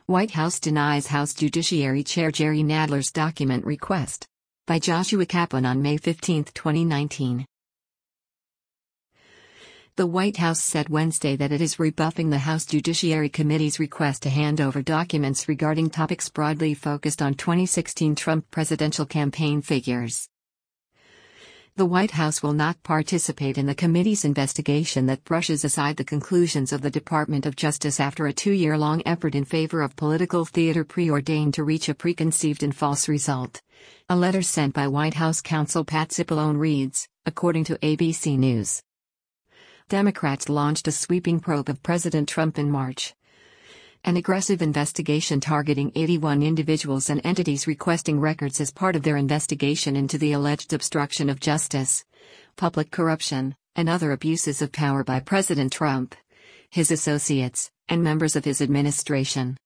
White House denies House Judiciary Chair Jerry Nadler's document request. By Joshua Kaplan on May 15, 2019. The White House said Wednesday that it is rebuffing the House Judiciary Committee's request to hand over documents regarding topics broadly focused on 2016 Trump presidential campaign figures. The White House will not participate in the committee's investigation that brushes aside the conclusions of the Department of Justice after a 2-year-long effort in favor of political theater preordained to reach a preconceived and false result. A letter sent by White House counsel Pat Cipollone reads, according to ABC News. Democrats launched a sweeping probe of President Trump in March. An aggressive investigation targeting 81 individuals and entities requesting records as part of their investigation into the alleged obstruction of justice, public corruption, and other abuses of power by President Trump, his associates, and members of his administration.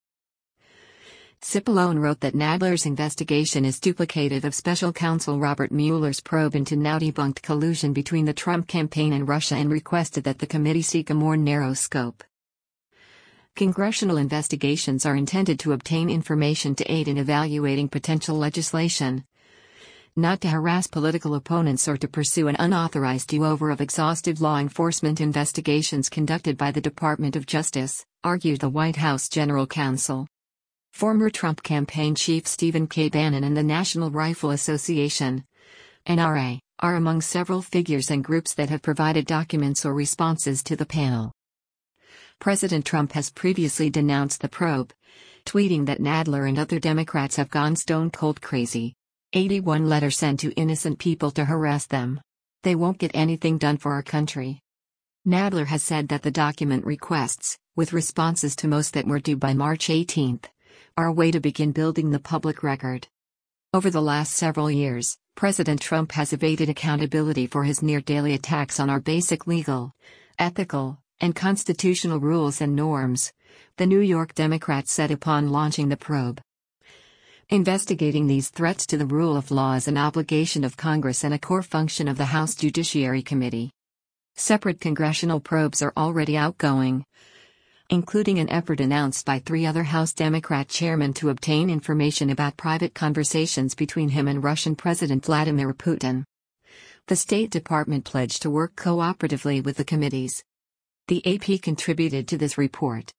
Cipollone wrote that Nadler's investigation is duplicative of special counsel Robert Mueller's probe into now-debunked collusion between the Trump campaign and Russia and requested that the committee seek a more narrow scope. Congressional investigations are intended to obtain information to aid in evaluating potential legislation, not to harass political opponents or to pursue an unauthorized do-over of exhaustive law enforcement investigations conducted by the Department of Justice, argued the White House General Counsel. Former Trump campaign chief Stephen K. Bannon and the National Rifle Association, NRA, are among several figures and groups that have provided documents or responses to the panel. President Trump has previously denounced the probe, tweeting that Nadler and other Democrats have gone stone-cold crazy. 81 letters sent to innocent people to harass them. They won't get anything done for our country. Nadler has said that the document requests, with responses to most that were due by March 18, are a way to begin building the public record. Over the last several years, President Trump has evaded accountability for his near-daily attacks on our basic legal, ethical, and constitutional rules and norms, the New York Democrats said upon launching the probe. Investigating these threats to the rule of law is an obligation of Congress and a core function of the House Judiciary Committee. Separate congressional probes are already outgoing, including an effort announced by 3 other House Democrat chairmen to obtain information about private conversations between him and Russian President Vladimir Putin. The State Department pledged to work cooperatively with the committees. The AP contributed to this report.